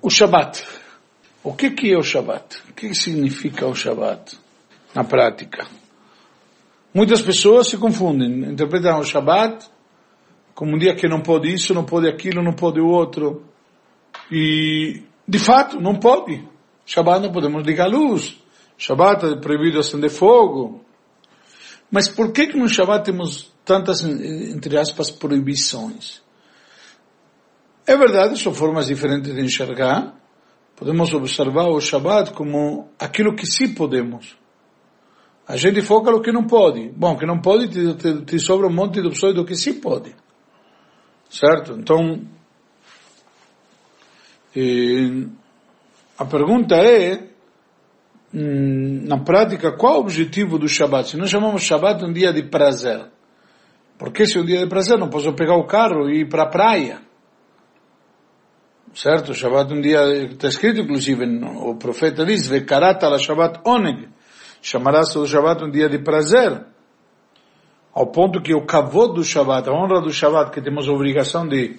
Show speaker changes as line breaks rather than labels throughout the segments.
O Shabbat. O que é o Shabbat? O que significa o Shabbat na prática? Muitas pessoas se confundem, interpretam o Shabbat como um dia que não pode isso, não pode aquilo, não pode o outro. E, de fato, não pode. Shabbat não podemos ligar a luz. Shabbat é proibido acender fogo. Mas por que no Shabbat temos tantas, entre aspas, proibições? É verdade, são formas diferentes de enxergar. Podemos observar o Shabbat como aquilo que sim podemos. A gente foca no que não pode. Bom, que não pode, te sobra um monte de opções do que sim pode. Certo? Então, a pergunta é, na prática, qual é o objetivo do Shabbat? Se nós chamamos Shabbat um dia de prazer, porque se é um dia de prazer, não posso pegar o carro e ir para a praia. Certo? Shabbat um dia, está escrito inclusive, o profeta diz, Vekarata la Shabbat oneg, chamarás o Shabbat um dia de prazer, ao ponto que o kavod do Shabbat, a honra do Shabbat, que temos a obrigação de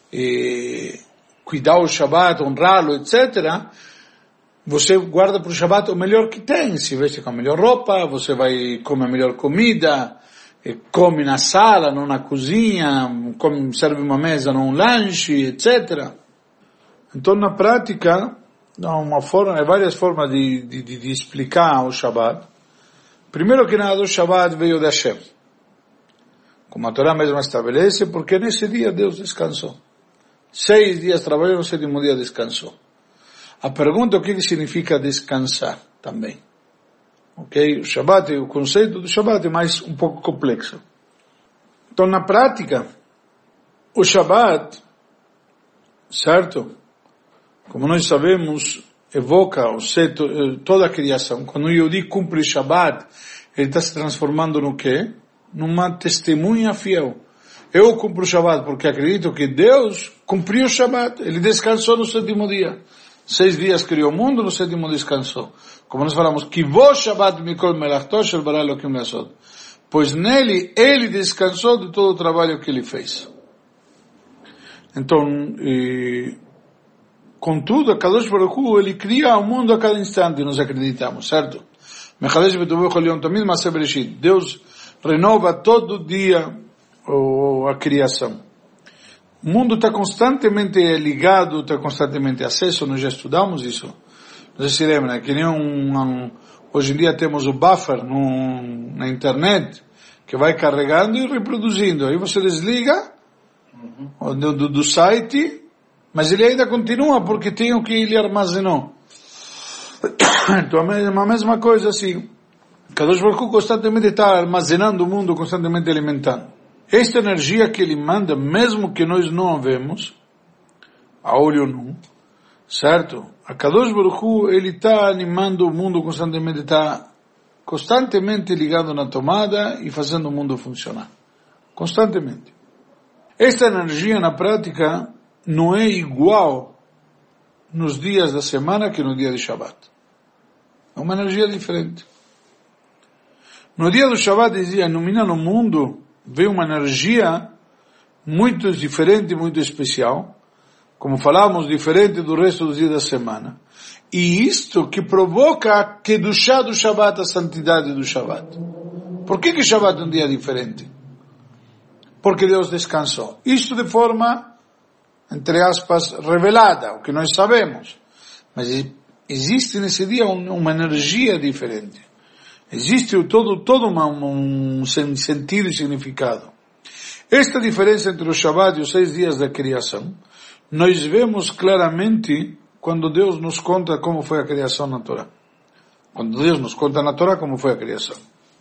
cuidar o Shabbat, honrá-lo, etc., você guarda para o Shabbat o melhor que tem, se veste com a melhor roupa, você vai comer a melhor comida, come na sala, não na cozinha, serve uma mesa, não um lanche, etc. Então, na prática, há várias formas de explicar o Shabbat. Primeiro que nada, o Shabbat veio de Hashem. Como a Torá mesma estabelece, porque nesse dia Deus descansou. 6 dias trabalhou, no 7º dia descansou. A pergunta é o que significa descansar também. Ok? O Shabbat, o conceito do Shabbat é mais um pouco complexo. Então, na prática, o Shabbat, certo? Como nós sabemos, evoca toda a criação. Quando o Yehudi cumpre o Shabbat, ele está se transformando no quê? Numa testemunha fiel. Eu cumpro o Shabbat porque acredito que Deus cumpriu o Shabbat. Ele descansou no 7º dia. 6 dias criou o mundo, no 7º descansou. Como nós falamos, Kivo Shabbat mikol melachto shel bara Elokim lasod. Pois nele, ele descansou de todo o trabalho que ele fez. Então, contudo, a Kadosh Baruch Hu, ele cria o mundo a cada instante, nós acreditamos, certo? Mechadesh betovei chol yom tamid ma'aseh bereshit. Deus renova todo dia a criação. O mundo está constantemente ligado, está constantemente acesso, nós já estudamos isso. Não sei se lembra, que nem hoje em dia temos o buffer na internet, que vai carregando e reproduzindo. Aí você desliga do site, mas ele ainda continua, porque tem o que ele armazenou. Então é a mesma coisa assim. Kadosh Baruch Hu constantemente está armazenando o mundo, constantemente alimentando. Esta energia que ele manda, mesmo que nós não a vemos, a olho nu, certo? A Kadosh Baruch Hu, ele está animando o mundo constantemente, está constantemente ligado na tomada e fazendo o mundo funcionar. Constantemente. Esta energia, na prática, não é igual nos dias da semana que no dia de Shabbat. É uma energia diferente. No dia do Shabbat, dizia, ilumina no mundo, veio uma energia muito diferente, muito especial, como falamos, diferente do resto dos dias da semana. E isto que provoca a Kedushá do Shabbat, a santidade do Shabbat. Por que Shabbat é um dia diferente? Porque Deus descansou. Isto de forma, entre aspas, revelada, o que nós sabemos. Mas existe nesse dia uma energia diferente. Existe todo um sentido e significado. Esta diferença entre o Shabbat e os 6 dias da criação, nós vemos claramente quando Deus nos conta como foi a criação na Torá. Quando Deus nos conta na Torá como foi a criação.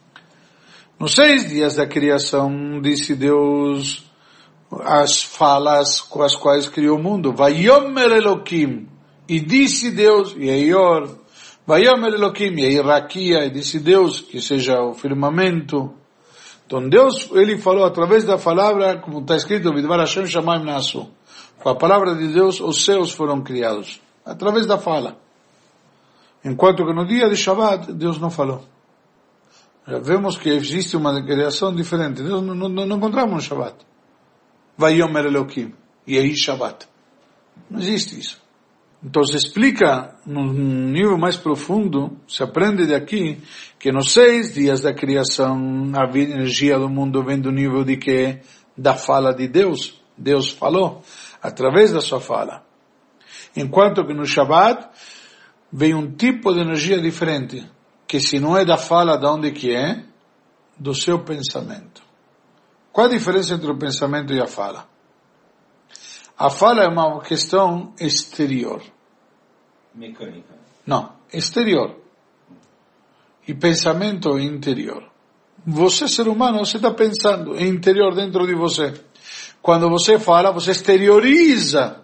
Nos 6 dias da criação, disse Deus as falas com as quais criou o mundo. Vayomer Elokim. E disse Deus, Yeior, Vayomer Elokim, Yeirakia, e disse Deus, que seja o firmamento. Então Deus, ele falou através da palavra, como está escrito, Vidvar Hashem Shamayim Nasu. Com a palavra de Deus, os céus foram criados. Através da fala. Enquanto que no dia de Shabbat, Deus não falou. Já vemos que existe uma criação diferente. Deus não encontramos no Shabbat. Vayomer Elokim, Yehi Shabbat. Não existe isso. Então se explica num nível mais profundo, se aprende daqui, que nos 6 dias da criação, a energia do mundo vem do nível de que? Da fala de Deus. Deus falou, através da sua fala. Enquanto que no Shabbat, vem um tipo de energia diferente, que se não é da fala, de onde que é? Do seu pensamento. Qual a diferença entre o pensamento e a fala? A fala é uma questão exterior.
Mecânica.
Não, exterior. E pensamento é interior. Você, ser humano, você está pensando, é interior dentro de você. Quando você fala, você exterioriza.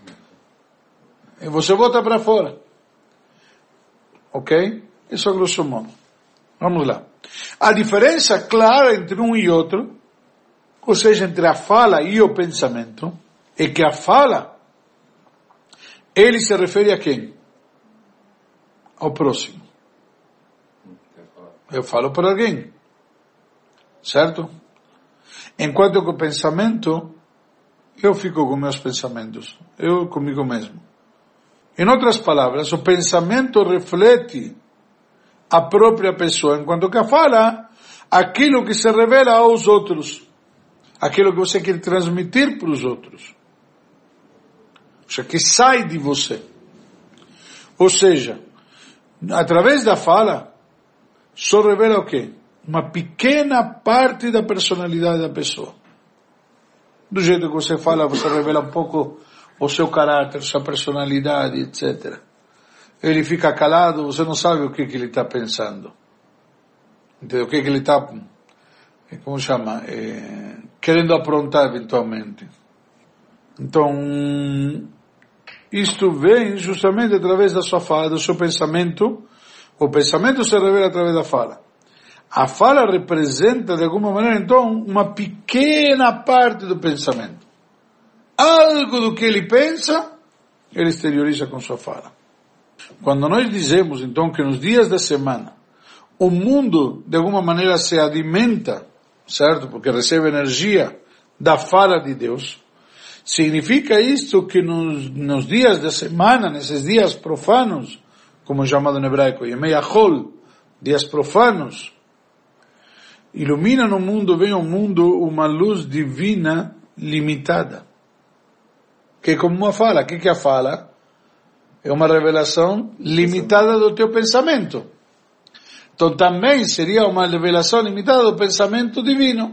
E você bota para fora. Ok? Isso é grosso modo. Vamos lá. A diferença clara entre um e outro, ou seja, entre a fala e o pensamento, é que a fala, ele se refere a quem? Ao próximo. Eu falo para alguém. Certo? Enquanto que o pensamento, eu fico com meus pensamentos. Eu comigo mesmo. Em outras palavras, o pensamento reflete a própria pessoa, enquanto que a fala, aquilo que se revela aos outros. Aquilo que você quer transmitir para os outros. Ou seja, que sai de você. Ou seja, através da fala, só revela o quê? Uma pequena parte da personalidade da pessoa. Do jeito que você fala, você revela um pouco o seu caráter, sua personalidade, etc. Ele fica calado, você não sabe o que ele está pensando. Entendeu? O que ele está, como chama? Querendo aprontar eventualmente. Então, isto vem justamente através da sua fala, do seu pensamento. O pensamento se revela através da fala. A fala representa, de alguma maneira, então, uma pequena parte do pensamento. Algo do que ele pensa, ele exterioriza com sua fala. Quando nós dizemos, então, que nos dias da semana, o mundo, de alguma maneira, se alimenta, certo? Porque recebe energia da fala de Deus. Significa isto que nos dias da semana, nesses dias profanos, como é chamado em hebraico, Yemei Achol, dias profanos, ilumina no mundo, vem ao mundo uma luz divina limitada. Que é como uma fala. O que é a fala? É uma revelação limitada do teu pensamento. Então também seria uma revelação limitada do pensamento divino.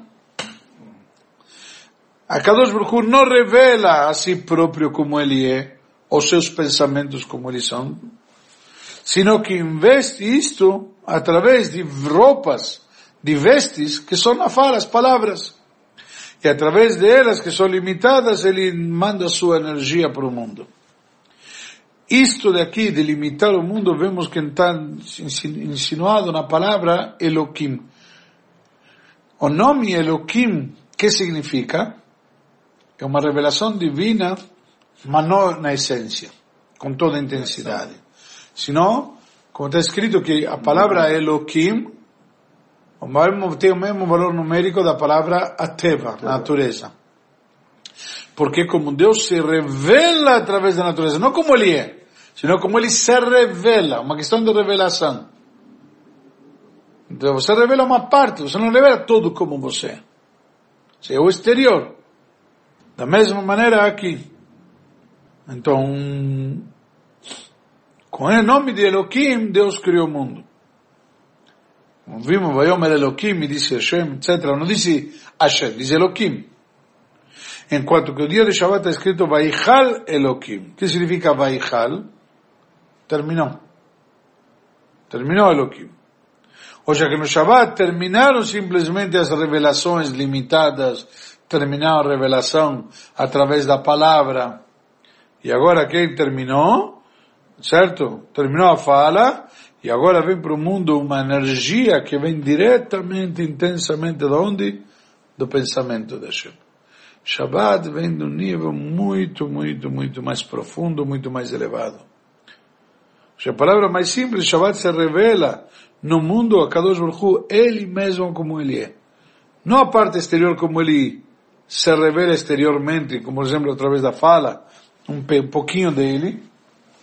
A Kadosh Baruch Hu não revela a si próprio como ele é, os seus pensamentos como eles são, sino que investe isto através de roupas, de vestes, que são a fala, as palavras. E através delas, que são limitadas, ele manda a sua energia para o mundo. Isto daqui, de limitar o mundo, vemos que está insinuado na palavra Elohim. O nome Elohim, que significa? É uma revelação divina, mas não na essência, com toda a intensidade. Senão, como está escrito que a palavra Elohim tem o mesmo valor numérico da palavra Ateva, natureza. Porque como Deus se revela através da natureza, não como Ele é, senão como Ele se revela, uma questão de revelação. Então você revela uma parte, você não revela tudo como você é. Você é o exterior. Da mesma maneira aqui. Então, com o nome de Elohim, Deus criou o mundo. Como vimos, Vayomer Elohim, disse Hashem, etc. Não disse Hashem, diz Elohim. Enquanto que o dia de Shabbat está escrito Vaichal Elohim. O que significa Vaichal? Terminou. Terminou Elohim. Ou seja, que no Shabbat terminaram simplesmente as revelações limitadas, terminou a revelação através da palavra. E agora quem terminou? Certo? Terminou a fala. E agora vem para o mundo uma energia que vem diretamente, intensamente, de onde? Do pensamento de Hashem. Shabbat vem de um nível muito, muito, muito mais profundo, muito mais elevado. A palavra mais simples, Shabbat se revela no mundo a Kadosh Baruch Hu, Ele mesmo como Ele é. Não a parte exterior como Ele se revela exteriormente, como por exemplo através da fala, um pouquinho dele,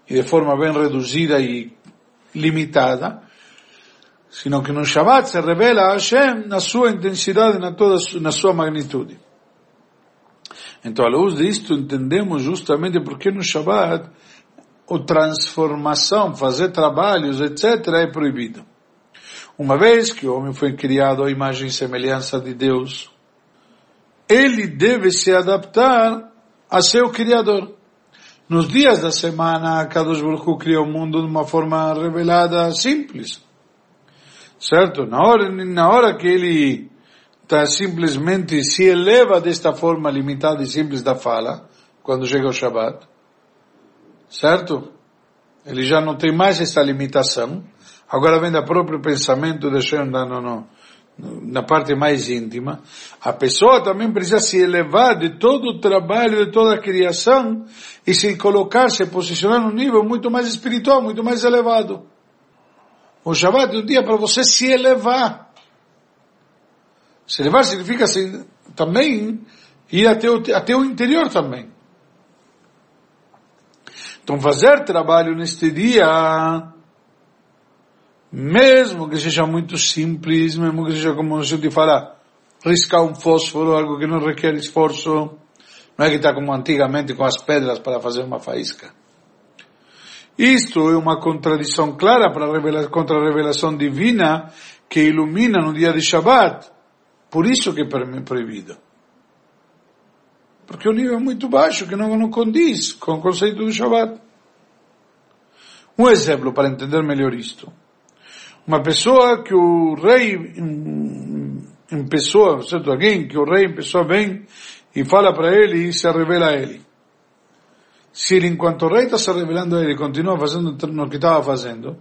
e de forma bem reduzida e limitada, sino que no Shabbat se revela a Hashem na sua intensidade, na sua magnitude. Então, à luz disto, entendemos justamente porque no Shabbat a transformação, fazer trabalhos, etc., é proibido. Uma vez que o homem foi criado à imagem e semelhança de Deus, ele deve se adaptar a seu Criador. Nos dias da semana, Kadosh Baruch Hu cria o mundo de uma forma revelada, simples. Certo? Na hora que ele simplesmente se eleva desta forma limitada e simples da fala, quando chega o Shabbat, certo? Ele já não tem mais essa limitação. Agora vem do próprio pensamento, deixando na parte mais íntima. A pessoa também precisa se elevar de todo o trabalho, de toda a criação, e se colocar, se posicionar num nível muito mais espiritual, muito mais elevado. O Shabbat é um dia para você se elevar. Se elevar significa também ir até o interior também. Então fazer trabalho neste dia, mesmo que seja muito simples, mesmo que seja, como a gente fala, riscar um fósforo, algo que não requer esforço, não é que está como antigamente com as pedras para fazer uma faísca. Isto é uma contradição clara contra a revelação divina que ilumina no dia de Shabbat. Por isso que é proibido. Porque o nível é muito baixo, que não condiz com o conceito do Shabbat. Um exemplo para entender melhor isto. Uma pessoa que o rei em pessoa, certo? Alguém que o rei em pessoa vem e fala para ele e se revela a ele. Se ele, enquanto o rei está se revelando a ele, continua fazendo o que estava fazendo,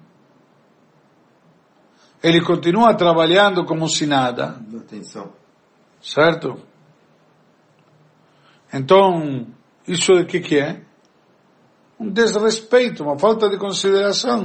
ele continua trabalhando como se nada.
Atenção.
Certo? Então, isso de que é? Um desrespeito, uma falta de consideração.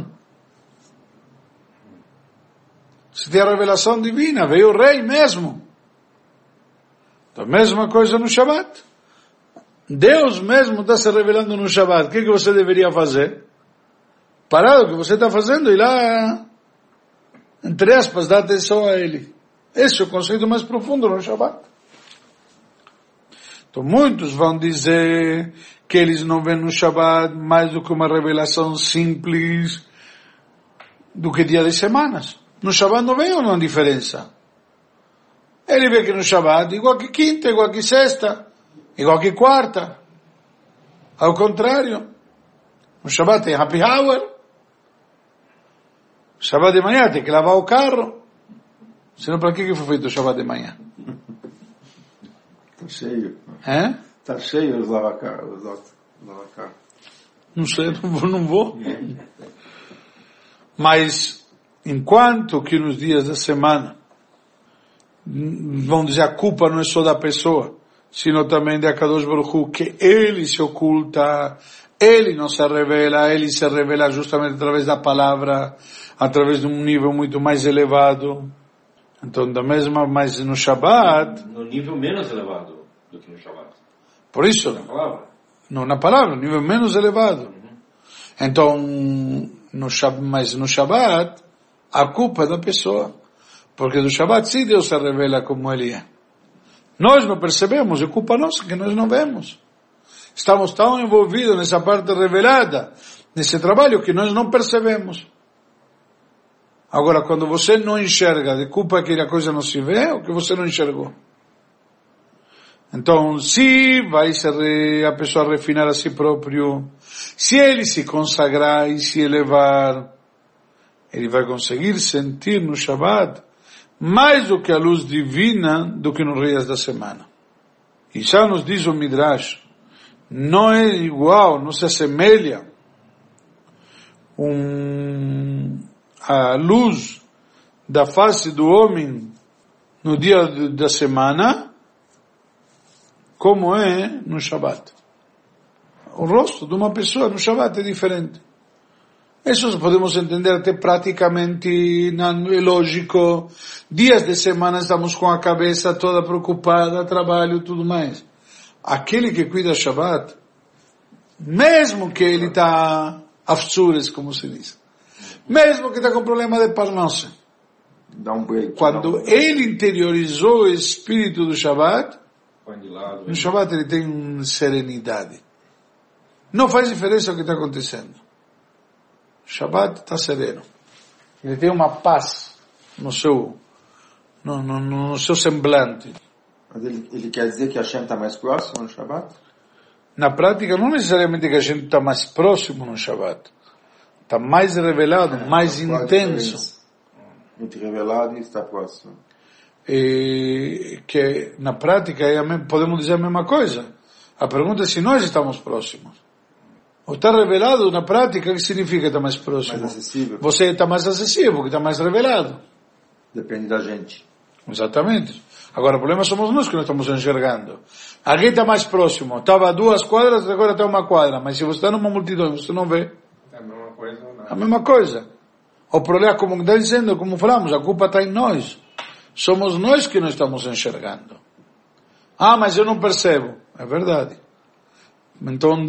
Se tem a revelação divina, veio o rei mesmo. Então, a mesma coisa no Shabbat. Deus mesmo está se revelando no Shabbat. O que você deveria fazer? Parar o que você está fazendo e lá, entre aspas, dar atenção a ele. Esse é o conceito mais profundo no Shabbat. Então muitos vão dizer que eles não veem no Shabbat mais do que uma revelação simples do que dia de semanas. No Shabbat não vem uma diferença. Ele vê que no Shabbat, igual que quinta, igual que sexta, igual que quarta. Ao contrário, no Shabbat tem happy hour. Shabbat de manhã tem que lavar o carro. Senão para que foi feito o Shabbat de manhã?
Está cheio.
Está
cheio os lavacar.
Não sei, não vou. Mas, enquanto que nos dias da semana, vão dizer, a culpa não é só da pessoa, sino também de Akadosh Baruch Hu, que ele se oculta, ele não se revela, ele se revela justamente através da palavra, através de um nível muito mais elevado. Então, da mesma, mas no Shabbat...
No nível menos elevado do que no Shabbat.
Por isso...
Na palavra.
Não na palavra, no nível menos elevado. Então, mas no Shabbat, a culpa é da pessoa. Porque no Shabbat, sim, Deus se revela como Ele é. Nós não percebemos, é culpa nossa que nós não vemos. Estamos tão envolvidos nessa parte revelada, nesse trabalho, que nós não percebemos. Agora, quando você não enxerga, de culpa que a coisa não se vê, ou que você não enxergou. Então, se vai a pessoa refinar a si próprio, se ele se consagrar e se elevar, ele vai conseguir sentir no Shabbat mais do que a luz divina do que nos dias da semana. E já nos diz o Midrash, não é igual, não se assemelha a luz da face do homem no dia da semana, como é no Shabbat. O rosto de uma pessoa no Shabbat é diferente. Isso podemos entender até praticamente, é lógico. Dias de semana estamos com a cabeça toda preocupada, trabalho, tudo mais. Aquele que cuida Shabbat, mesmo que ele está afzures, como se diz. Mesmo que está com problema de parnose.
Dá um break.
Quando ele interiorizou o espírito do Shabbat,
Põe de lado.
no Shabbat ele tem serenidade. Não faz diferença o que está acontecendo. O Shabbat está sereno. Ele tem uma paz no seu semblante.
Mas ele quer dizer que Hashem está mais próximo no Shabbat?
Na prática, não necessariamente que a gente está mais próximo no Shabbat. Está mais revelado, mais intenso.
Entre revelado e está próximo.
E que na prática podemos dizer a mesma coisa. A pergunta é se nós estamos próximos. O estar revelado na prática, o que significa estar mais próximo?
Mais acessível.
Você está mais acessível, porque está mais revelado.
Depende da gente.
Exatamente. Agora, o problema somos nós que não estamos enxergando. Alguém está mais próximo. Estava a 2 quadras, agora está a 1 quadra. Mas se você está numa multidão e você não vê,
É a mesma coisa ou não?
a mesma coisa. O problema, como está dizendo, como falamos, a culpa está em nós. Somos nós que não estamos enxergando. Ah, mas eu não percebo. É verdade. Então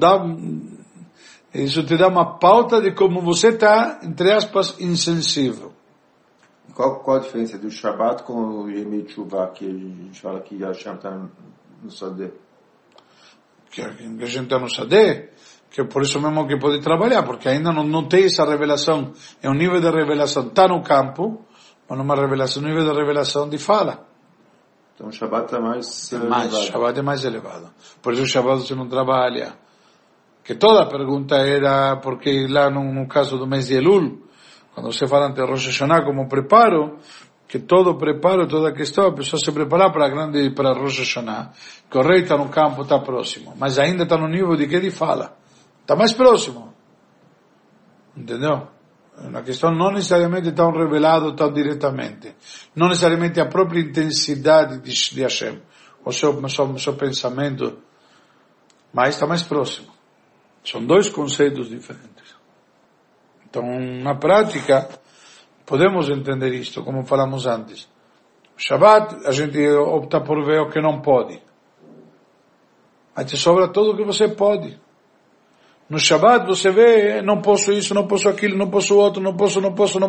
isso te dá uma pauta de como você está, entre aspas, insensível.
Qual a diferença do Shabbat com o Yemei Teshuvah, que a gente fala que Hashem está no Sadeh?
Que a gente está no Sadeh, que é por isso mesmo que pode trabalhar, porque ainda não tem essa revelação. É um nível de revelação, está no campo, mas numa revelação, um nível de revelação de fala.
Então o Shabbat está mais
O Shabbat é mais elevado. Por isso o Shabbat você não trabalha. Que toda a pergunta era, porque lá no caso do mês de Elul, quando você fala ante Rosh Hashanah como preparo, que todo preparo, toda a questão, a pessoa se preparar para Rosh Hashanah, que o rei está no campo, está próximo, mas ainda está no nível de que ele fala. Está mais próximo. Entendeu? É uma questão não necessariamente tão revelado tão diretamente. Não necessariamente a própria intensidade de Hashem, o seu pensamento, mas está mais próximo. São dois conceitos diferentes. Então, na prática, podemos entender isto, como falamos antes. Shabbat, a gente opta por ver o que não pode. Aí te sobra tudo o que você pode. No Shabbat você vê, não posso isso, não posso aquilo, não posso outro, não posso.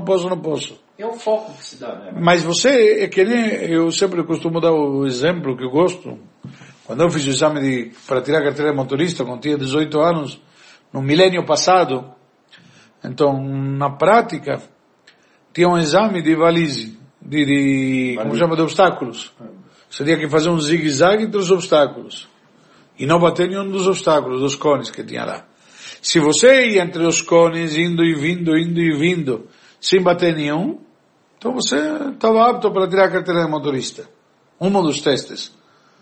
É o foco que se dá, né?
Mas você, eu sempre costumo dar o exemplo que eu gosto. Quando eu fiz o exame para tirar a carteira de motorista, quando tinha 18 anos, no milênio passado, então, na prática, tinha um exame de valise, como chama, de obstáculos. Você tinha que fazer um zigue-zague entre os obstáculos. E não bater nenhum dos obstáculos, dos cones que tinha lá. Se você ia entre os cones, indo e vindo, sem bater nenhum, então você estava apto para tirar a carteira de motorista. Um dos testes.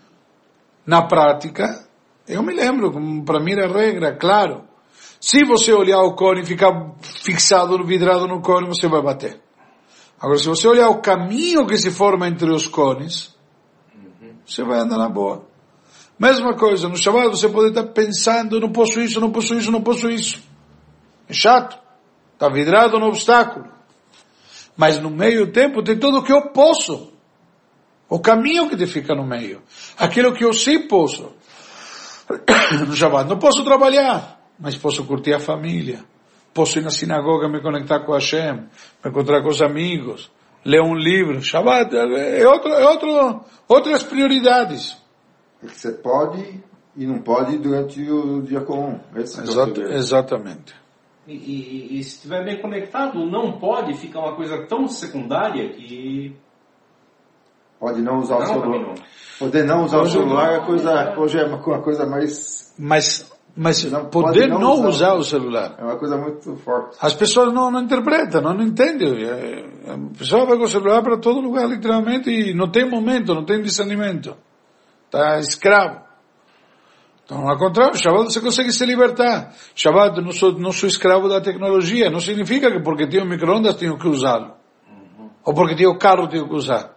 Na prática, eu me lembro, para mim era regra, claro. Se você olhar o cone e ficar fixado, vidrado no cone, você vai bater. Agora, se você olhar o caminho que se forma entre os cones, você vai andar na boa. Mesma coisa, no Shabbat você pode estar pensando, não posso isso. É chato. Está vidrado no obstáculo. Mas no meio tempo tem tudo o que eu posso. O caminho que te fica no meio. Aquilo que eu sim posso. No Shabbat não posso trabalhar, mas posso curtir a família. Posso ir na sinagoga, me conectar com Hashem, me encontrar com os amigos, ler um livro. Shabbat outras prioridades.
Você pode e não pode durante o dia comum.
Exatamente.
E se estiver bem conectado, não pode ficar uma coisa tão secundária que...
Pode não usar o celular. Poder não usar o celular hoje é uma coisa mais...
Mas poder não usar o celular.
É uma coisa muito forte.
As pessoas não interpretam, não entendem. A pessoa vai com o celular para todo lugar, literalmente, e não tem momento, não tem discernimento. Está escravo. Então, ao contrário, Shabbat você consegue se libertar. Shabbat, não sou escravo da tecnologia. Não significa que porque tenho micro-ondas tenho que usá-lo. Ou porque tenho carro tenho que usar.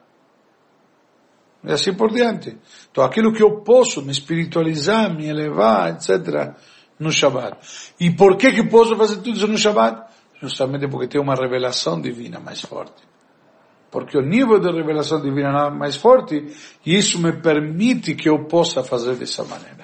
E assim por diante. Então, aquilo que eu posso me espiritualizar, me elevar, etc., no Shabbat. E por que posso fazer tudo isso no Shabbat? Justamente porque tem uma revelação divina mais forte. Porque o nível de revelação divina é mais forte, e isso me permite que eu possa fazer dessa maneira.